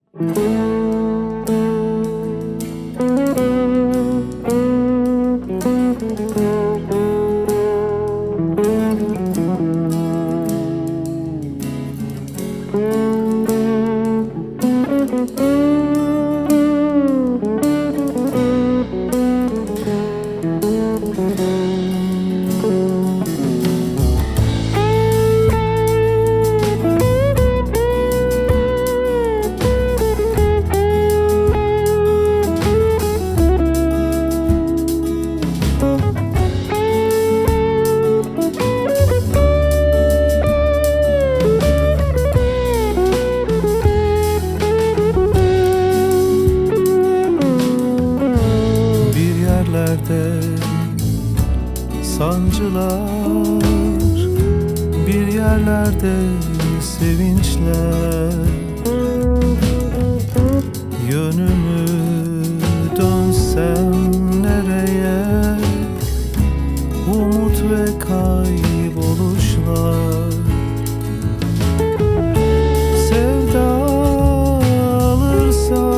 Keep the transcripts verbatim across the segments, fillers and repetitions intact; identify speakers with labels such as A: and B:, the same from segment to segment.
A: Sancılar, bir yerlerde sevinçler. Yönümü dönsem nereye, umut ve kayboluşlar. Sevda alırsa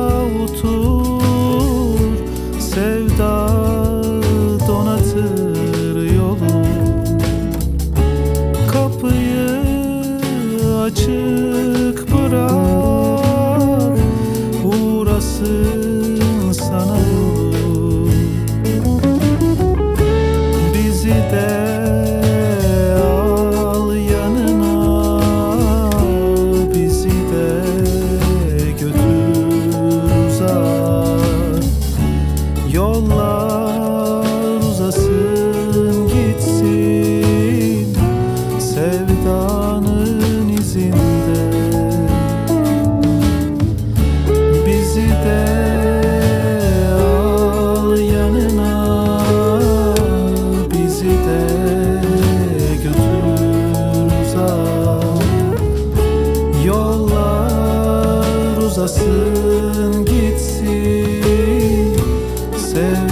A: utur, sevda donatır. Açık bırak, uğrasın sana yolu. Bizi de al yanına, bizi de götür uzak. Yollar uzasın gitsin sevdanın izinde. Bizi de al yanına, bizi de götür uzak. Yollar uzasın gitsin sev